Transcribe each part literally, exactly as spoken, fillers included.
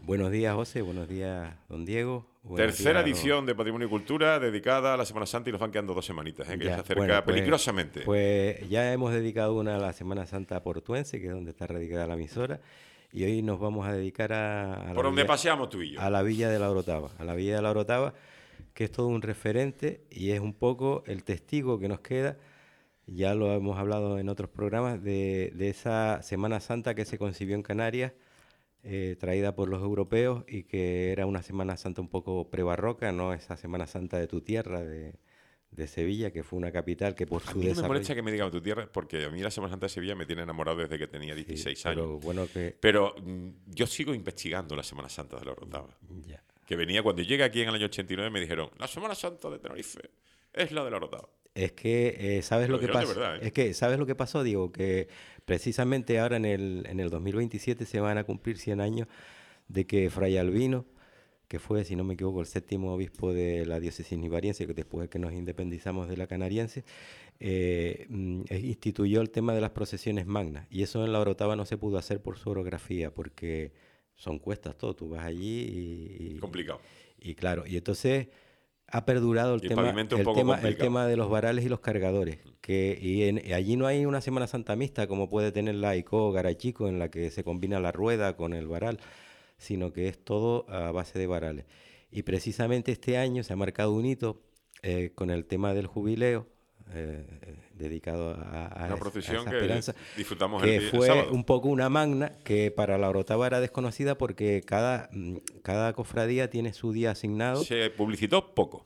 Buenos días, José. Buenos días, don Diego. Buenos Tercera días, edición de Patrimonio y Cultura dedicada a la Semana Santa y nos van quedando dos semanitas, ¿eh? que ya, ya se acerca bueno, pues, peligrosamente. Pues ya hemos dedicado una a la Semana Santa portuense, que es donde está radicada la emisora, y hoy nos vamos a dedicar a, a, la, Por donde villa, paseamos tú y yo. a la Villa de la Orotava. A la Villa de la Orotava, que es todo un referente y es un poco el testigo que nos queda. Ya lo hemos hablado en otros programas de, de esa Semana Santa que se concibió en Canarias, eh, traída por los europeos, y que era una Semana Santa un poco prebarroca, no esa Semana Santa de tu tierra, de, de Sevilla, que fue una capital que por A su mí no me desarrollo... molesta que me digan tu tierra, porque a mí la Semana Santa de Sevilla me tiene enamorado desde que tenía dieciséis Sí, pero años. bueno que... Pero mm, yo sigo investigando la Semana Santa de la Orotava. Ya. Que venía, cuando llegué aquí en el año ochenta y nueve, me dijeron, la Semana Santa de Tenerife es la de la Orotava. Es que, eh, ¿sabes Me lo lo que dijeron de pasó? verdad, ¿eh? Es que, ¿sabes lo que pasó, Diego? Que precisamente ahora en el, en el dos mil veintisiete se van a cumplir cien años de que Fray Albino, que fue, si no me equivoco, el séptimo obispo de la diócesis nivariense, que después de que nos independizamos de la canariense, eh, mm, eh, instituyó el tema de las procesiones magnas. Y eso en la Orotava no se pudo hacer por su orografía, porque son cuestas todo. Tú vas allí y, y, Complicado. y claro, y entonces ha perdurado el Y el tema, pavimento un el poco tema, el complicado. tema de los varales y los cargadores. Que, y en- y allí no hay una Semana Santa mixta como puede tener la ICO Garachico, en la que se combina la rueda con el varal, sino que es todo a base de varales. Y precisamente este año se ha marcado un hito, eh, con el tema del jubileo, eh, eh, dedicado a, a Una es- a procesión esa que esperanza, disfrutamos el, que di- el fue sábado. un poco una magna, que para la Orotava era desconocida porque cada, mm, cada cofradía tiene su día asignado. Se publicitó poco.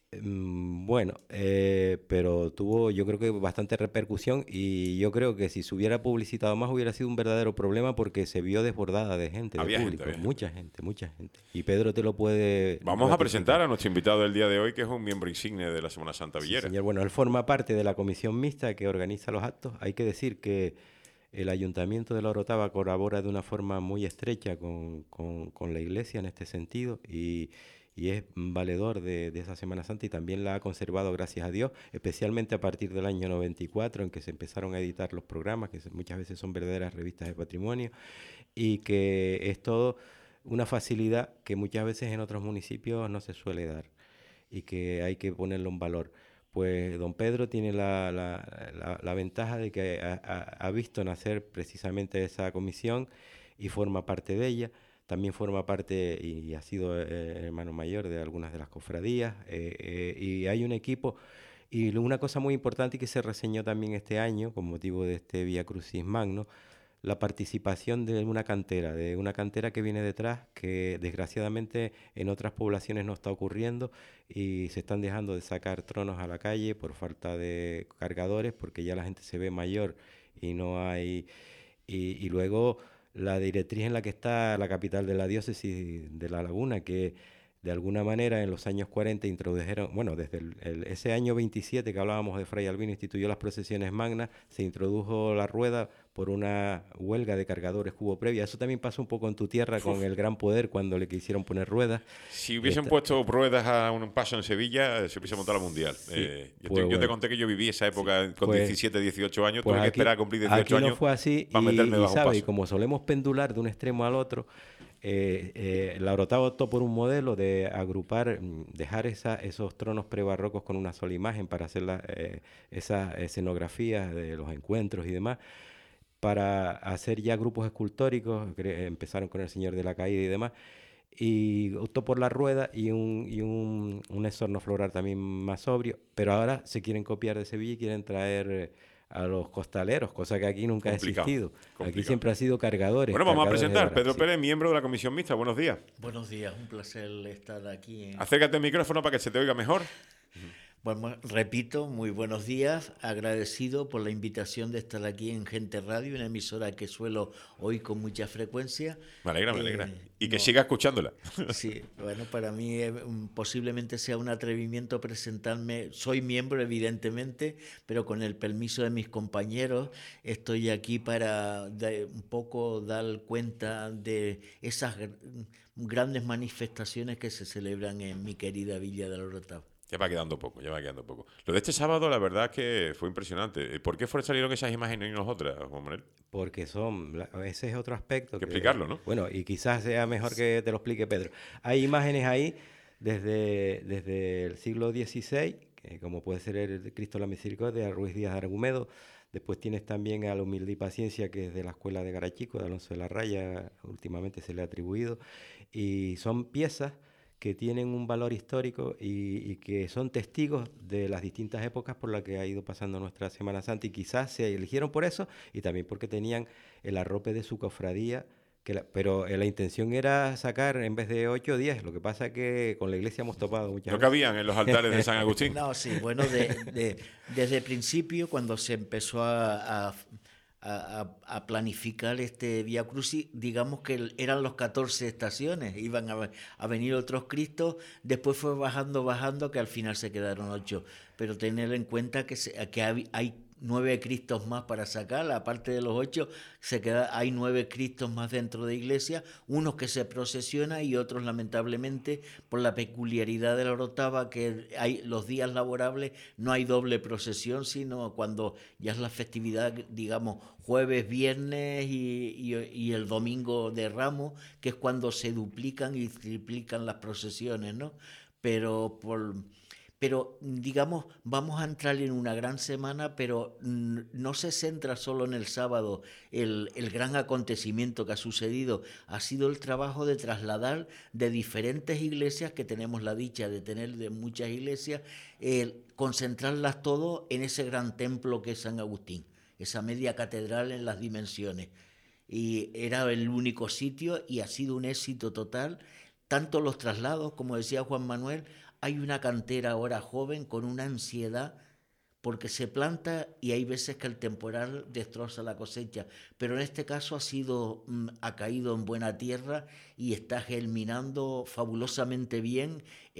Mm, Bueno, eh, pero tuvo, yo creo que bastante repercusión, y yo creo que si se hubiera publicitado más hubiera sido un verdadero problema, porque se vio desbordada de gente, de Había gente, público, había gente. mucha gente, mucha gente. Y Pedro te lo puede Vamos a ratificar. presentar a nuestro invitado del día de hoy, que es un miembro insigne de la Semana Santa Sí, Villera. señor. Bueno, él forma parte de la comisión mixta que organiza los actos. Hay que decir que el Ayuntamiento de La Orotava colabora de una forma muy estrecha con, con- con la Iglesia en este sentido, y, y es valedor de, de esa Semana Santa, y también la ha conservado, gracias a Dios, especialmente a partir del año noventa y cuatro, en que se empezaron a editar los programas, que se- muchas veces son verdaderas revistas de patrimonio, y que es todo una facilidad que muchas veces en otros municipios no se suele dar, y que hay que ponerlo en valor. Pues don Pedro tiene la, la- la- la ventaja de que ha, ha- ha visto nacer precisamente esa comisión y forma parte de ella. También forma parte y ha sido eh, hermano mayor de algunas de las cofradías, eh, eh, y hay un equipo. Y lo- una cosa muy importante, y que se reseñó también este año con motivo de este Vía Crucis Magno, la participación de una cantera, de una cantera que viene detrás, que desgraciadamente en otras poblaciones no está ocurriendo, y se están dejando de sacar tronos a la calle por falta de cargadores, porque ya la gente se ve mayor y no hay... Y, y luego la directriz en la que está la capital de la diócesis de La Laguna, que de alguna manera en los años cuarenta introdujeron, bueno, desde el, el- ese año veintisiete que hablábamos de Fray Albino, instituyó las procesiones magnas, se introdujo la rueda por una huelga de cargadores que hubo previa. Eso también pasó un poco en tu tierra con Uf. el Gran Poder, cuando le quisieron poner ruedas. Si hubiesen Esta- puesto ruedas a un paso en Sevilla, eh, se hubiese montado la Mundial. Sí, Eh, yo, pues te, yo te bueno. conté que yo viví esa época con Pues- diecisiete, dieciocho años. Pues Tuve que aquí, esperar a cumplir dieciocho aquí no años fue así, para y, meterme y bajo un sabe, y paso. como solemos pendular de un extremo al otro, eh, eh, la Orotava optó por un modelo de agrupar, mm, dejar esa, esos tronos prebarrocos con una sola imagen para hacer la, eh, esas escenografías de los encuentros y demás, para hacer ya grupos escultóricos. cre- empezaron con el Señor de la Caída y demás, y optó por la rueda y un, y un, un exorno floral también más sobrio, pero ahora se quieren copiar de Sevilla y quieren traer eh, a los costaleros, cosa que aquí nunca ha Complicado, existido. Aquí complicado. siempre ha sido cargadores. Bueno, vamos a cargadores de presentar. varas, Pedro sí. Pérez, miembro de la Comisión Mixta. Buenos días. Buenos días, un placer estar aquí. En... Acércate al micrófono para que se te oiga mejor. Bueno, repito, muy buenos días, agradecido por la invitación de estar aquí en Gente Radio, una emisora que suelo oír con mucha frecuencia. Me alegra, me Eh, alegra. Y que no. siga escuchándola. Sí, bueno, para mí eh, um, posiblemente sea un atrevimiento presentarme. Soy miembro, evidentemente, pero con el permiso de mis compañeros estoy aquí para de- un poco dar cuenta de esas gr- grandes manifestaciones que se celebran en mi querida Villa de la Orotava. Ya va quedando poco, ya va quedando poco. Lo de este sábado, la verdad es que fue impresionante. ¿Por qué fueron salieron esas imágenes y no otras, Juan Manuel? Porque son, la- ese es otro aspecto Hay que que, explicarlo, ¿no? bueno, y quizás sea mejor que te lo explique Pedro. Hay imágenes ahí desde, desde el siglo dieciséis, que como puede ser el Cristo de la Misericordia, Ruiz Díaz de Argumedo. Después tienes también a la Humildad y Paciencia, que es de la Escuela de Garachico, de Alonso de la Raya, últimamente se le ha atribuido. Y son piezas que tienen un valor histórico y, y que son testigos de las distintas épocas por las que ha ido pasando nuestra Semana Santa, y quizás se eligieron por eso y también porque tenían el arrope de su cofradía, que la- pero eh, la intención era sacar en vez de ocho o diez. Lo que pasa es que con la iglesia hemos topado muchas No veces. cabían en los altares de San Agustín. No, sí, bueno, de, de- desde el principio, cuando se empezó a, a- a- a planificar este Vía Crucis, digamos que el- eran los catorce estaciones, iban a, a venir otros Cristos, después fue bajando, bajando, que al final se quedaron ocho. Pero tener en cuenta que, se- que hay, hay nueve Cristos más para sacar, aparte de los ocho, se queda, hay nueve Cristos más dentro de iglesia, unos que se procesiona y otros lamentablemente por la peculiaridad de la orotava, que hay los días laborables no hay doble procesión, sino cuando ya es la festividad, digamos, jueves, viernes y, y- y el domingo de Ramos, que es cuando se duplican y triplican las procesiones, ¿no? Pero por pero digamos, vamos a entrar en una gran semana, pero mm, no se centra solo en el sábado. El, el gran acontecimiento que ha sucedido ha sido el trabajo de trasladar de diferentes iglesias, que tenemos la dicha de tener de muchas iglesias, el concentrarlas todo en ese gran templo que es San Agustín, esa media catedral en las dimensiones. Y era el único sitio y ha sido un éxito total. Tanto los traslados, como decía Juan Manuel, hay una cantera ahora joven con una ansiedad porque se planta y hay veces que el temporal destroza la cosecha, pero en este caso ha sido, mm, ha caído en buena tierra y está germinando fabulosamente bien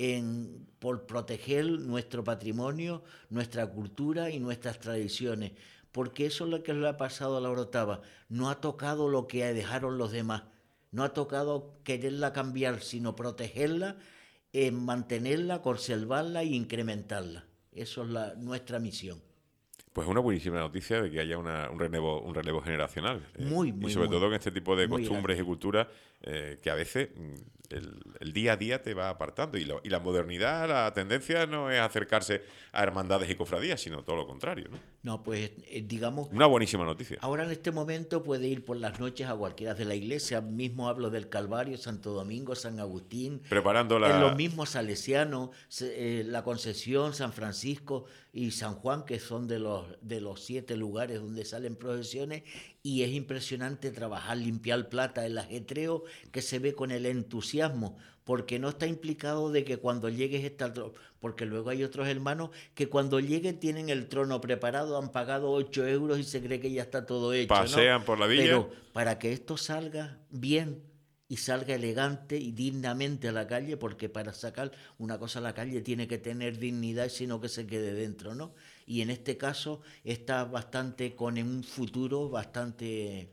en, por proteger nuestro patrimonio, nuestra cultura y nuestras tradiciones, porque eso es lo que le ha pasado a la orotava, no ha tocado lo que dejaron los demás, no ha tocado quererla cambiar, sino protegerla, eh, mantenerla, conservarla e incrementarla. Eso es la, nuestra misión. Pues una buenísima noticia de que haya una- un relevo un relevo generacional. eh, Muy, y muy, sobre muy. todo en este tipo de Muy costumbres grande. y culturas eh, que a veces mm, el, el día a día te va apartando. Y, lo- y la modernidad, la tendencia no es acercarse a hermandades y cofradías, sino todo lo contrario, ¿no? No, pues eh, digamos, Una buenísima noticia. ahora en este momento puede ir por las noches a cualquiera de la iglesia. Mismo hablo del Calvario, Santo Domingo, San Agustín, Preparando en los la... mismos salesianos, se- eh, la Concepción, San Francisco y San Juan, que son de los, de los siete lugares donde salen procesiones, y es impresionante trabajar, limpiar plata, el ajetreo que se ve con el entusiasmo, porque no está implicado de que cuando llegues está, porque luego hay otros hermanos que cuando lleguen tienen el trono preparado, han pagado ocho euros y se cree que ya está todo hecho, ¿no? Pasean por la villa. Pero para que esto salga bien y salga elegante y dignamente a la calle, porque para sacar una cosa a la calle tiene que tener dignidad, sino que se quede dentro, ¿no? Y en este caso está bastante con un futuro bastante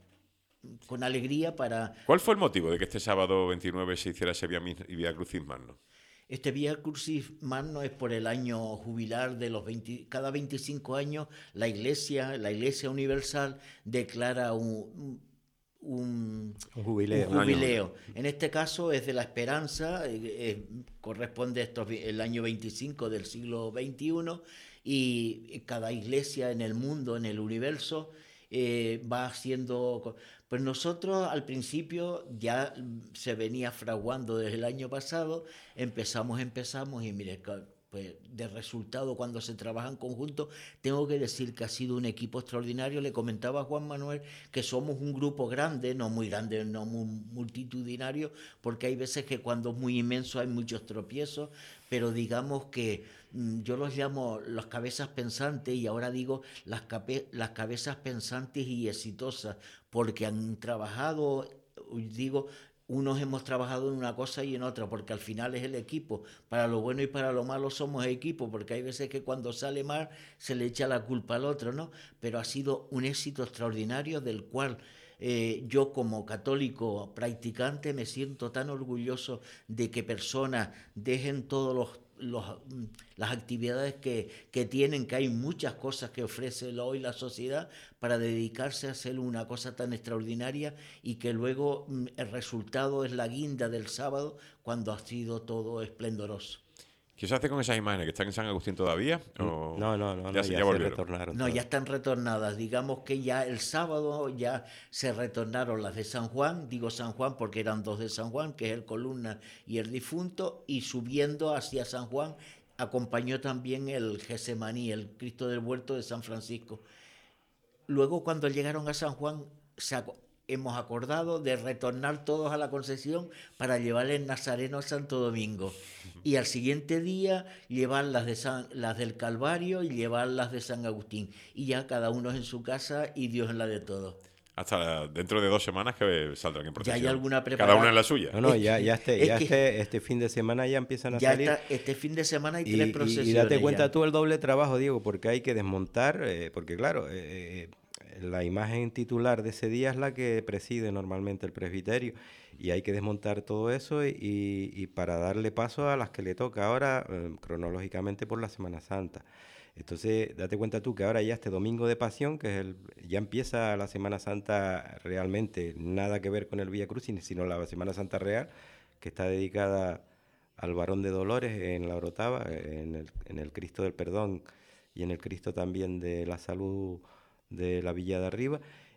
con alegría para ¿Cuál fue el motivo de que este sábado veintinueve se hiciera ese Vía, Vía Crucis Magno? este Vía Crucis Magno. Es por el año jubilar de los veinte, cada veinticinco años la Iglesia, la Iglesia Universal declara un, un, Un jubileo. un Un año jubileo. En este caso es de la Esperanza, eh, eh, corresponde a estos, el año veinticinco del siglo veintiuno, y cada iglesia en el mundo, en el universo, eh, va haciendo... Pues nosotros al principio ya se venía fraguando desde el año pasado, empezamos, empezamos y mire, pues de resultado cuando se trabaja en conjunto, tengo que decir que ha sido un equipo extraordinario. Le comentaba a Juan Manuel que somos un grupo grande, no muy grande, no muy multitudinario, porque hay veces que cuando es muy inmenso hay muchos tropiezos, pero digamos que mm, yo los llamo las cabezas pensantes, y ahora digo las, cape, las cabezas pensantes y exitosas, porque han trabajado, digo, unos hemos trabajado en una cosa y en otra, porque al final es el equipo. Para lo bueno y para lo malo somos equipo, porque hay veces que cuando sale mal se le echa la culpa al otro, ¿no? Pero ha sido un éxito extraordinario del cual eh, yo como católico practicante me siento tan orgulloso de que personas dejen todos los los, las actividades que, que tienen, que hay muchas cosas que ofrece hoy la sociedad para dedicarse a hacer una cosa tan extraordinaria y que luego el resultado es la guinda del sábado cuando ha sido todo esplendoroso. ¿Qué se hace con esas imágenes? ¿Que están en San Agustín todavía? ¿O no, no, no, ya, no, se, ya, ya se volvieron? retornaron. No, todas. ya están retornadas. Digamos que ya el sábado ya se retornaron las de San Juan. Digo San Juan porque eran dos de San Juan, que es el Columna y el Difunto. Y subiendo hacia San Juan acompañó también el Gesemaní, el Cristo del Huerto de San Francisco. Luego, cuando llegaron a San Juan, se ac- hemos acordado de retornar todos a la Concepción para llevar el Nazareno a Santo Domingo. Y al siguiente día llevar las, de San, las del Calvario y llevar las de San Agustín. Y ya cada uno en su casa y Dios en la de todos. Hasta dentro de dos semanas que saldrán en Ya procesión. hay alguna Cada preparada. una en la suya. No, no, Es ya, que- ya, este, es ya que- este, este fin de semana ya empiezan a Ya salir. está, este fin de semana hay Y, tres y- procesiones. y date cuenta ya. tú el doble trabajo, Diego, porque hay que desmontar, eh, porque claro, eh, eh, la imagen titular de ese día es la que preside normalmente el presbiterio y hay que desmontar todo eso y, y- y para darle paso a las que le toca ahora eh, cronológicamente por la Semana Santa. Entonces, date cuenta tú que ahora ya este domingo de Pasión, que es el, ya empieza la Semana Santa realmente, nada que ver con el Vía Crucis, sino la Semana Santa real, que está dedicada al Varón de Dolores en la Orotava, en el, en el Cristo del Perdón y en el Cristo también de la Salud de la Villa de Arriba.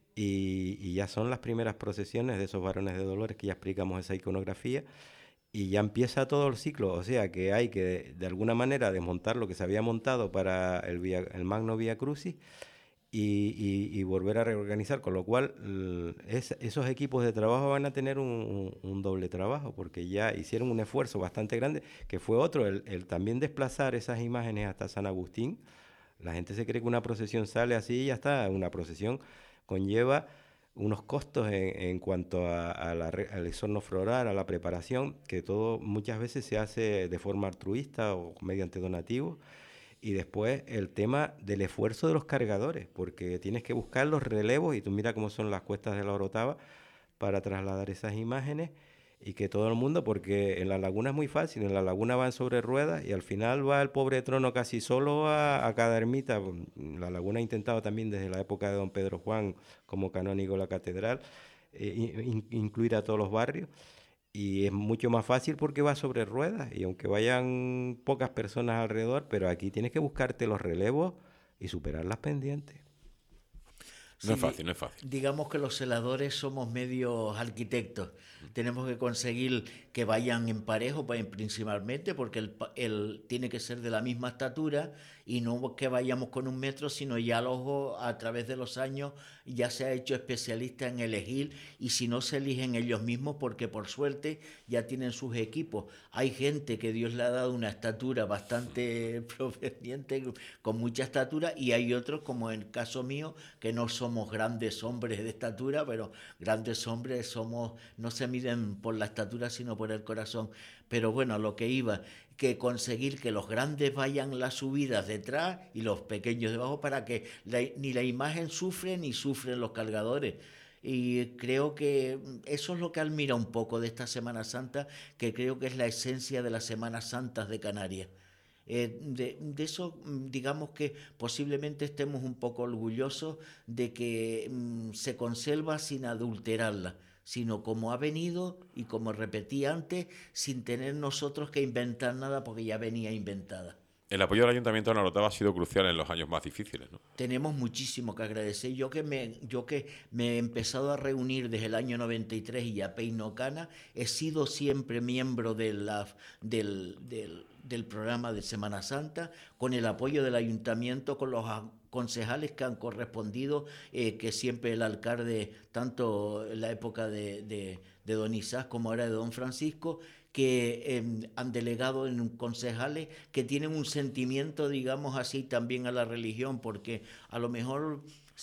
Y, y ya son las primeras procesiones de esos varones de Dolores, que ya explicamos esa iconografía, y ya empieza todo el ciclo, o sea que hay que de, de alguna manera desmontar lo que se había montado para el, vía, el Magno Vía Crucis y, y, y volver a reorganizar, con lo cual l- es, esos equipos de trabajo van a tener un, un, un doble trabajo, porque ya hicieron un esfuerzo bastante grande, que fue otro, el, el también desplazar esas imágenes hasta San Agustín. La gente se cree que una procesión sale así y ya está, una procesión conlleva unos costos en, en cuanto a, a la, re- al exorno floral, a la preparación, que todo muchas veces se hace de forma altruista o mediante donativos. Y después el tema del esfuerzo de los cargadores, porque tienes que buscar los relevos y tú mira cómo son las cuestas de la Orotava para trasladar esas imágenes y que todo el mundo, porque en la laguna es muy fácil, en la laguna van sobre ruedas y al final va el pobre trono casi solo a, a cada ermita. La laguna ha intentado también desde la época de don Pedro Juan como canónigo de la catedral eh, in- incluir a todos los barrios. Y es mucho más fácil porque va sobre ruedas y aunque vayan pocas personas alrededor, pero aquí tienes que buscarte los relevos y superar las pendientes. No es Sí, fácil, no es fácil. digamos que los celadores somos medios arquitectos. Tenemos que conseguir que vayan en parejo, pues, principalmente, porque el, pa- el tiene que ser de la misma estatura y no que vayamos con un metro, sino ya el ojo a través de los años ya se ha hecho especialista en elegir y si no se eligen ellos mismos porque por suerte ya tienen sus equipos. Hay gente que Dios le ha dado una estatura bastante proveniente, con mucha estatura, y hay otros, como en el caso mío, que no somos grandes hombres de estatura, pero grandes hombres somos, no se miden por la estatura, sino por el corazón. Pero bueno, a lo que iba, que conseguir que los grandes vayan las subidas detrás y los pequeños debajo para que la- ni la imagen sufre ni sufren los cargadores. Y creo que eso es lo que admira un poco de esta Semana Santa, que creo que es la esencia de las Semanas Santas de Canarias. Eh, de, de eso, mm, digamos que posiblemente estemos un poco orgullosos de que mm, se conserva sin adulterarla, sino como ha venido y como repetí antes, sin tener nosotros que inventar nada porque ya venía inventada. El apoyo del Ayuntamiento de la Orotava ha sido crucial en los años más difíciles, ¿no? Tenemos muchísimo que agradecer. Yo que me, yo que me he empezado a reunir desde el año noventa y tres y ya peino cana, he sido siempre miembro de la, del, del, del programa de Semana Santa, con el apoyo del ayuntamiento, con los a- concejales que han correspondido, eh, que siempre el alcalde, tanto en la época de, de, de don Isaac como ahora de don Francisco, que eh, han delegado en concejales que tienen un sentimiento, digamos así, también a la religión, porque a lo mejor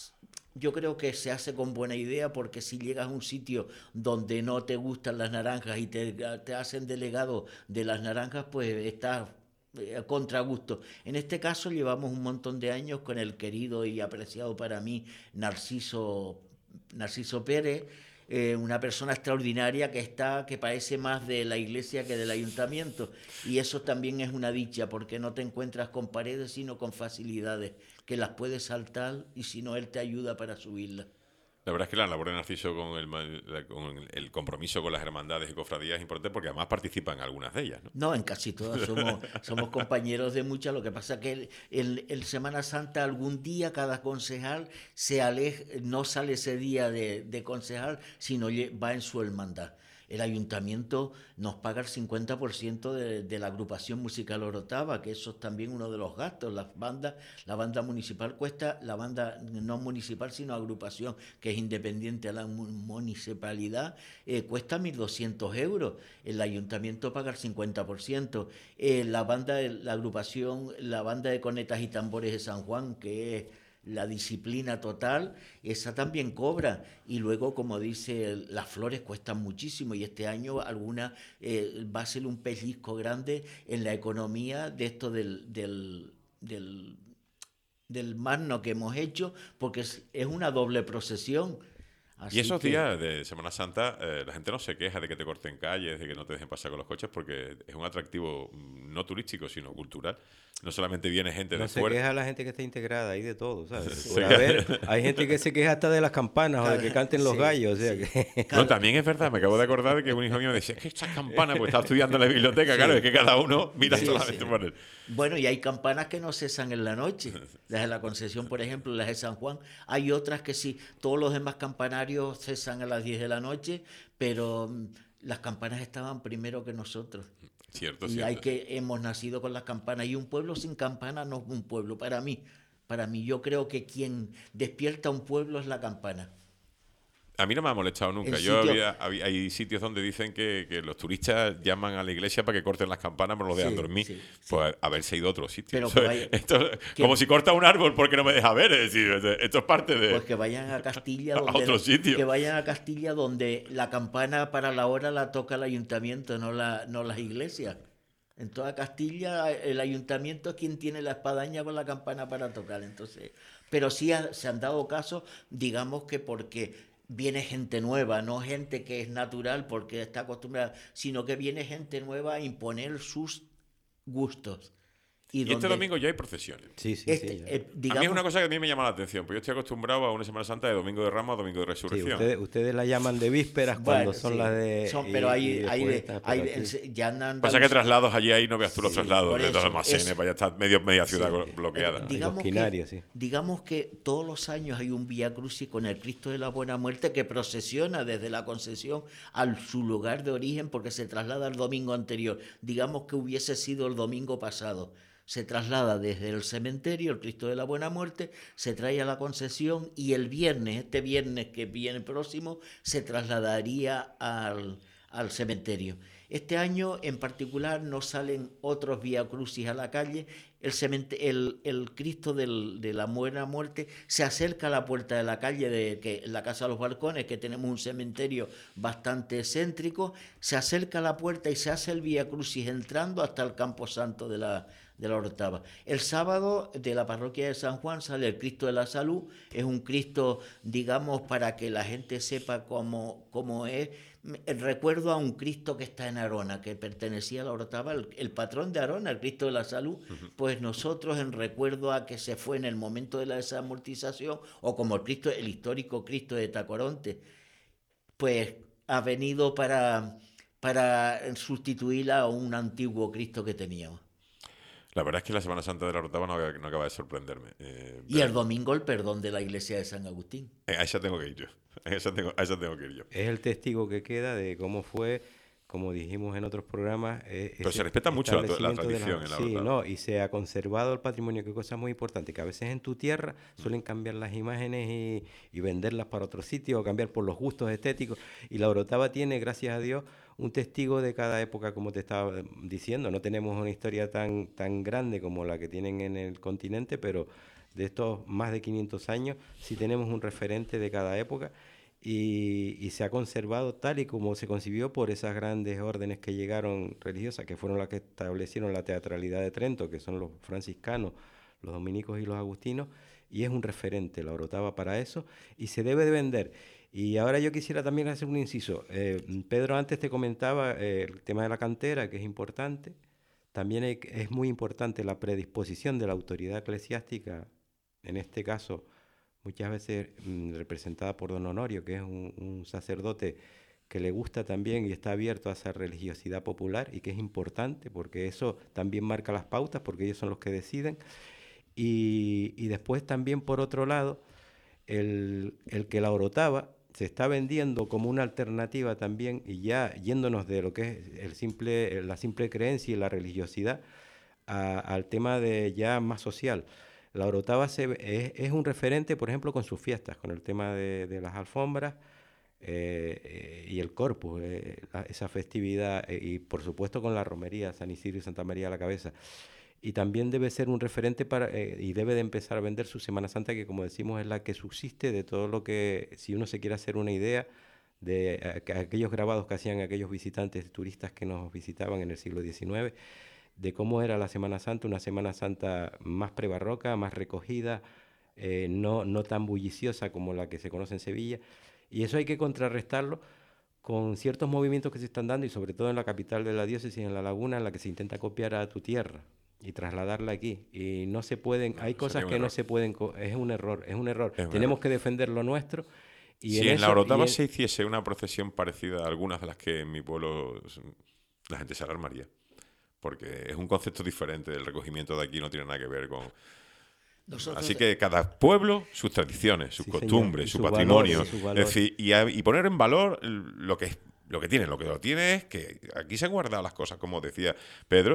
yo creo que se hace con buena idea, porque si llegas a un sitio donde no te gustan las naranjas y te, te hacen delegado de las naranjas, pues estás eh, a contragusto. En este caso llevamos un montón de años con el querido y apreciado para mí Narciso, Narciso Pérez, eh, una persona extraordinaria que está, que parece más de la iglesia que del ayuntamiento. Y eso también es una dicha, porque no te encuentras con paredes, sino con facilidades, que las puedes saltar y si no, él te ayuda para subirlas. La verdad es que la labor de Narciso con el, con el compromiso con las hermandades y cofradías es importante porque además participa en algunas de ellas, ¿no? No, en casi todas somos, somos compañeros de muchas. Lo que pasa es que el, el, el Semana Santa algún día cada concejal se aleja, no sale ese día de, de concejal, sino va en su hermandad. El ayuntamiento nos paga el cincuenta por ciento de, de la agrupación musical Orotava, que eso es también uno de los gastos. Las bandas, la banda municipal cuesta, la banda no municipal sino agrupación, que es independiente a la municipalidad, eh, cuesta mil doscientos euros. El ayuntamiento paga el cincuenta por ciento. Eh, la banda, la agrupación, la banda de cornetas y tambores de San Juan, que es la disciplina total, esa también cobra. Y luego, como dice, las flores cuestan muchísimo y este año alguna eh, va a ser un pellizco grande en la economía de esto del, del, del, del magno que hemos hecho, porque es, es una doble procesión. Así y esos que... días de Semana Santa, eh, la gente no se queja de que te corten calles, de que no te dejen pasar con los coches, porque es un atractivo no turístico, sino cultural. No solamente viene gente no de fuera. No se queja la gente que está integrada, hay de todo, ¿sabes? Sí. A ver, hay gente que se queja hasta de las campanas claro, o de que canten sí, los gallos. O sea sí. que... No, también es verdad, me acabo de acordar de que un hijo mío decía, es que estas campanas, pues estaba estudiando en la biblioteca, sí. Claro, es que cada uno mira sí, solamente sí. por él. Bueno, y hay campanas que no cesan en la noche. Las de la Concepción, por ejemplo, las de San Juan. Hay otras que sí, todos los demás campanarios cesan a las diez de la noche, pero las campanas estaban primero que nosotros. Cierto, y cierto. hay que hemos nacido con las campanas. Y un pueblo sin campana no es un pueblo. Para mí, para mí, yo creo que quien despierta un pueblo es la campana. A mí no me ha molestado nunca. El Yo sitio... había, había, hay sitios donde dicen que, que los turistas llaman a la iglesia para que corten las campanas, pero los dejan sí, dormir. Sí, pues sí. haberse ido a otro sitio. Pero que vaya, esto, que, como si corta un árbol porque no me deja ver. Es decir, esto es parte de. Pues que vayan a Castilla, donde, a otro sitio. Que vayan a Castilla donde la campana para la hora la toca el ayuntamiento, no, la, no las iglesias. En toda Castilla el ayuntamiento es quien tiene la espadaña con la campana para tocar. Entonces, pero sí ha, se han dado casos, digamos que porque viene gente nueva, no gente que es natural porque está acostumbrada, sino que viene gente nueva a imponer sus gustos. Y, y donde, este domingo ya hay procesiones. Sí, sí, este, sí. eh, digamos, a mí es una cosa que a mí me llama la atención, porque yo estoy acostumbrado a una Semana Santa de Domingo de Ramos a Domingo de Resurrección. Sí, ustedes, ustedes la llaman de vísperas cuando bueno, son sí, las de... son, y, pero hay, y hay, de, hay de, ya andan... Pasa que traslados allí ahí no veas tú los sí, traslados de los almacenes, eso, vaya a estar medio, media ciudad sí, bloqueada. Eh, digamos, que, sí. digamos que todos los años hay un Vía Crucis con el Cristo de la Buena Muerte que procesiona desde la Concepción a su lugar de origen porque se traslada el domingo anterior. Digamos que hubiese sido el domingo pasado. Se traslada desde el cementerio, el Cristo de la Buena Muerte, se trae a la Concepción y el viernes, este viernes que viene próximo, se trasladaría al, al cementerio. Este año en particular no salen otros Vía Crucis a la calle, el, el, el Cristo del, de la Buena Muerte se acerca a la puerta de la calle, de que, la Casa de los Balcones, que tenemos un cementerio bastante céntrico, se acerca a la puerta y se hace el Vía Crucis entrando hasta el Campo Santo de la de la Orotava. El sábado de la parroquia de San Juan sale el Cristo de la Salud, es un Cristo, digamos, para que la gente sepa cómo, cómo es. Recuerdo a un Cristo que está en Arona, que pertenecía a la Orotava, el, el patrón de Arona, el Cristo de la Salud, uh-huh. Pues nosotros en recuerdo a que se fue en el momento de la desamortización, o como el Cristo, el histórico Cristo de Tacoronte, pues ha venido para, para sustituir a un antiguo Cristo que teníamos. La verdad es que la Semana Santa de la Orotava no, no acaba de sorprenderme. Eh, y el domingo el perdón de la iglesia de San Agustín. Eh, a esa tengo que ir yo. A esa tengo, a esa tengo que ir yo. Es el testigo que queda de cómo fue, como dijimos en otros programas. Eh, Pero se respeta mucho la, la tradición la, en la sí, Orotava. No, y se ha conservado el patrimonio, que cosa muy importante, que a veces en tu tierra suelen cambiar las imágenes y, y venderlas para otro sitio o cambiar por los gustos estéticos. Y la Orotava tiene, gracias a Dios, un testigo de cada época, como te estaba diciendo. No tenemos una historia tan, tan grande como la que tienen en el continente, pero de estos más de quinientos años sí tenemos un referente de cada época y, y se ha conservado tal y como se concibió por esas grandes órdenes que llegaron religiosas, que fueron las que establecieron la teatralidad de Trento, que son los franciscanos, los dominicos y los agustinos, y es un referente la Orotava para eso, y se debe de vender. Y ahora yo quisiera también hacer un inciso. Eh, Pedro antes te comentaba eh, el tema de la cantera, que es importante. También hay- es muy importante la predisposición de la autoridad eclesiástica, en este caso muchas veces mm, representada por don Honorio, que es un, un sacerdote que le gusta también y está abierto a esa religiosidad popular y que es importante porque eso también marca las pautas, porque ellos son los que deciden. Y, y después también, por otro lado, el, el que la orotava se está vendiendo como una alternativa también, y ya yéndonos de lo que es el simple, la simple creencia y la religiosidad a- al tema de ya más social. La orotava se ve- es, es un referente, por ejemplo, con sus fiestas, con el tema de, de las alfombras eh, eh, y el Corpus, eh, la- esa festividad, eh, y por supuesto con la romería, San Isidro y Santa María a la cabeza. Y también debe ser un referente para, eh, y debe de empezar a vender su Semana Santa, que como decimos es la que subsiste de todo lo que, si uno se quiere hacer una idea de a- aquellos grabados que hacían aquellos visitantes turistas que nos visitaban en el siglo diecinueve, de cómo era la Semana Santa, una Semana Santa más prebarroca, más recogida, eh, no, no tan bulliciosa como la que se conoce en Sevilla. Y eso hay que contrarrestarlo con ciertos movimientos que se están dando, y sobre todo en la capital de la diócesis, en La Laguna, en la que se intenta copiar a tu tierra y trasladarla aquí. Y no se pueden, No, hay sería cosas un que no error. se pueden, co- es un error, es un error. Es un Tenemos error. que defender lo nuestro y en Si en la eso... y Orotava en- se hiciese una procesión parecida a algunas de las que en mi pueblo s- la gente se alarmaría. Porque es un concepto diferente del recogimiento de aquí, no tiene nada que ver con... Nosotros, Así que cada pueblo, sus tradiciones, sus Sí, señor, costumbres, y su sus patrimonio. valores, y sus Es valores. decir, y, a- y poner en valor lo que, es- lo que tiene. Lo que lo tiene es que aquí se han guardado las cosas, como decía Pedro,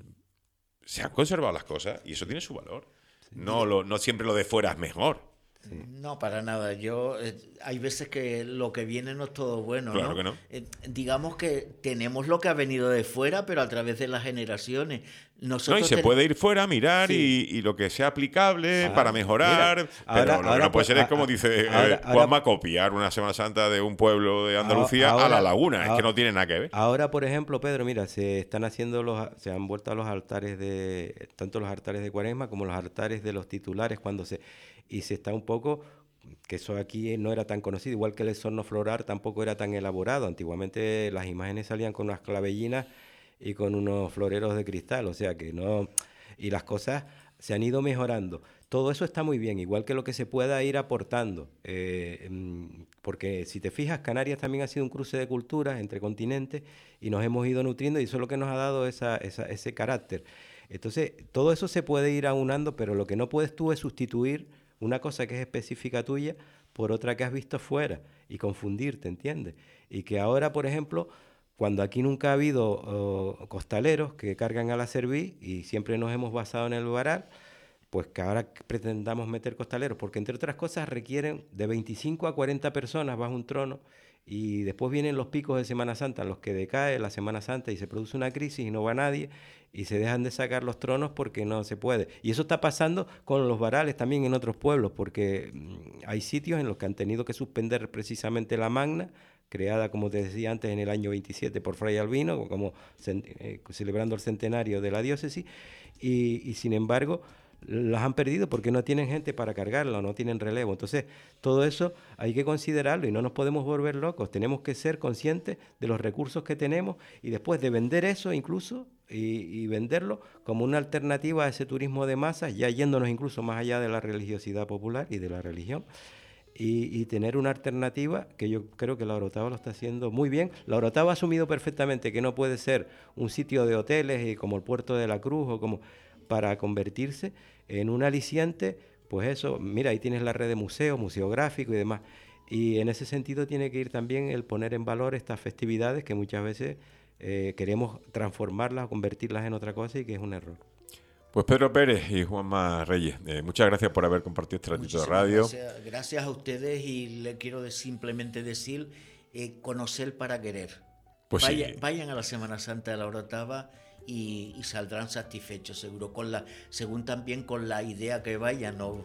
se han conservado las cosas y eso tiene su valor. No, lo, no siempre lo de fuera es mejor. Sí. no, para nada. Yo eh, hay veces que lo que viene no es todo bueno, Claro ¿no? que no. Eh, digamos que tenemos lo que ha venido de fuera, pero a través de las generaciones. No, y Nosotros se ten- puede ir fuera, mirar Sí. y, y lo que sea aplicable Ah, para mejorar. mira, pero ahora- lo que ahora no puede pues, ser es a- como a- dice eh, ahora- ahora- Juanma, copiar una Semana Santa de un pueblo de Andalucía a la ahora- Laguna. Es que ahora- no tiene nada que ver. Ahora, por ejemplo, Pedro, mira, se están haciendo los, se han vuelto a los altares de, tanto los altares de Cuaresma como los altares de los titulares cuando se, y se está un poco, que eso aquí no era tan conocido, igual que el sorno floral tampoco era tan elaborado. Antiguamente las imágenes salían con unas clavellinas y con unos floreros de cristal, o sea que no, y las cosas se han ido mejorando. Todo eso está muy bien, igual que lo que se pueda ir aportando, eh, mm, porque si te fijas, Canarias también ha sido un cruce de culturas entre continentes y nos hemos ido nutriendo y eso es lo que nos ha dado esa, esa- ese carácter. Entonces, todo eso se puede ir aunando, pero lo que no puedes tú es sustituir una cosa que es específica tuya por otra que has visto fuera y confundirte, ¿entiendes? Y que ahora, por ejemplo, cuando aquí nunca ha habido oh, costaleros que cargan a la cerviz y siempre nos hemos basado en el varal, pues que ahora pretendamos meter costaleros, porque entre otras cosas requieren de veinticinco a cuarenta personas bajo un trono y después vienen los picos de Semana Santa, en los que decae la Semana Santa y se produce una crisis y no va nadie y se dejan de sacar los tronos porque no se puede. Y eso está pasando con los varales también en otros pueblos, porque mm, hay sitios en los que han tenido que suspender precisamente la magna, creada, como te decía antes, en el año veintisiete por Fray Albino, como cen- eh, celebrando el centenario de la diócesis, y, y sin embargo las han perdido porque no tienen gente para cargarla o no tienen relevo. Entonces, todo eso hay que considerarlo y no nos podemos volver locos. Tenemos que ser conscientes de los recursos que tenemos y después de vender eso incluso y, y venderlo como una alternativa a ese turismo de masas, ya yéndonos incluso más allá de la religiosidad popular y de la religión. Y, y tener una alternativa que yo creo que la Orotava lo está haciendo muy bien. La Orotava ha asumido perfectamente que no puede ser un sitio de hoteles y como el Puerto de la Cruz o como para convertirse en un aliciente, pues eso, mira, ahí tienes la red de museos, museográfico y demás. Y en ese sentido tiene que ir también el poner en valor estas festividades que muchas veces eh, queremos transformarlas o convertirlas en otra cosa y que es un error. Pues Pedro Pérez y Juanma Reyes, eh, muchas gracias por haber compartido este ratito de Muchísimas radio. Gracias, gracias a ustedes y le quiero de- simplemente decir, eh, conocer para querer. Pues Vaya- sí. Vayan a la Semana Santa de la Orotava y, y saldrán satisfechos, seguro, con la, según también con la idea que vayan, ¿no?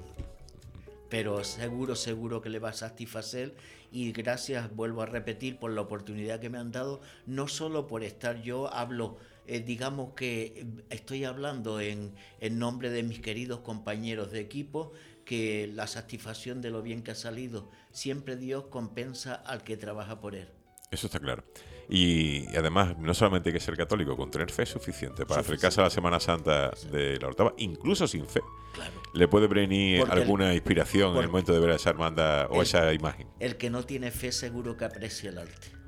Pero seguro, seguro que le va a satisfacer y gracias, vuelvo a repetir, por la oportunidad que me han dado, no solo por estar yo, hablo, eh, digamos que estoy hablando en, en nombre de mis queridos compañeros de equipo, que la satisfacción de lo bien que ha salido, siempre Dios compensa al que trabaja por él. Eso está claro. Y, y además, no solamente hay que ser católico, con tener fe es suficiente para acercarse a la Semana Santa de la Orotava, incluso sin fe. Claro. Le puede venir Porque alguna el, inspiración en el momento de ver esa hermandad o el, esa imagen. El que no tiene fe seguro que aprecia el arte.